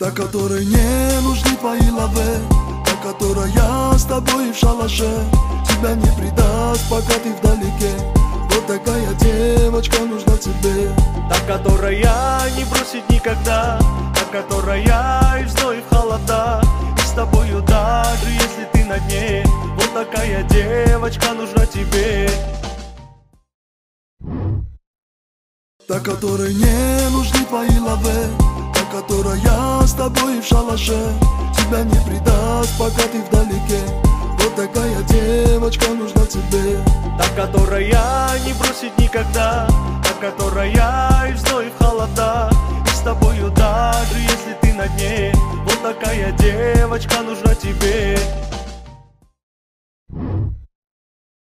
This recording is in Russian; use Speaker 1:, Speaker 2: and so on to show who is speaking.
Speaker 1: Та, которой не нужны твои лавы, та, которая с тобой в шалаше, тебя не предаст, пока ты вдалеке. Вот такая девочка нужна тебе.
Speaker 2: Та, которая не бросит никогда, та, которая и в зной, и в холода, и с тобою даже если ты на дне. Вот такая девочка нужна тебе.
Speaker 1: Та, которой не нужны твои лавы, та, которая с тобой в шалаше, тебя не предаст, пока ты вдалеке. Вот такая девочка нужна тебе.
Speaker 2: Та, которая не бросит никогда, та, которая и в зной, и в холода, и с тобою даже если ты на дне. Вот такая девочка нужна тебе.